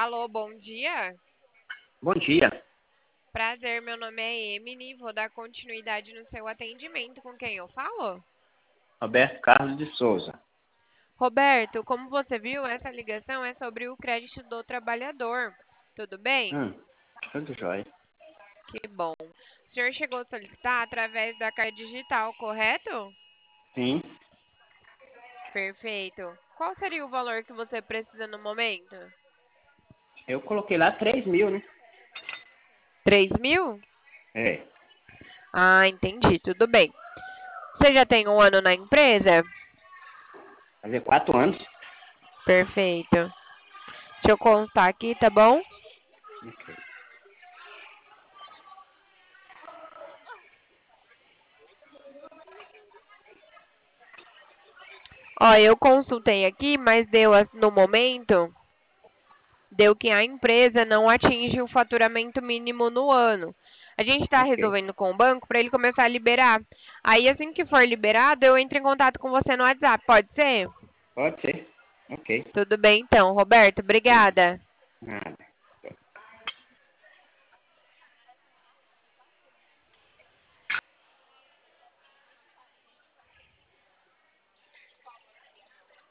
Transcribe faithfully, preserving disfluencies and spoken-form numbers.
Alô, bom dia. Bom dia, Prazer, meu nome é Emily. Vou dar continuidade no seu atendimento. Com quem eu falo? Roberto Carlos de Souza. Roberto, como você viu, essa ligação é sobre o crédito do trabalhador. Tudo bem? Hum, tudo jóia. Que bom. O senhor chegou a solicitar através da carta digital, correto? Sim, Perfeito. Qual seria o valor que você precisa no momento? eu coloquei lá três mil, né? Três mil? É, Ah, entendi. Tudo bem. Você já tem um ano na empresa? fazer quatro anos. Perfeito. Deixa eu constar aqui, tá bom? Ok. Ó, eu consultei aqui, mas deu as- no momento, deu que a empresa não atinge o faturamento mínimo no ano. A gente está Ok, resolvendo com o banco para ele começar a liberar. Aí, assim que for liberado, eu entro em contato com você no WhatsApp, pode ser? pode ser. Ok, Tudo bem, então, Roberto, obrigada. nada.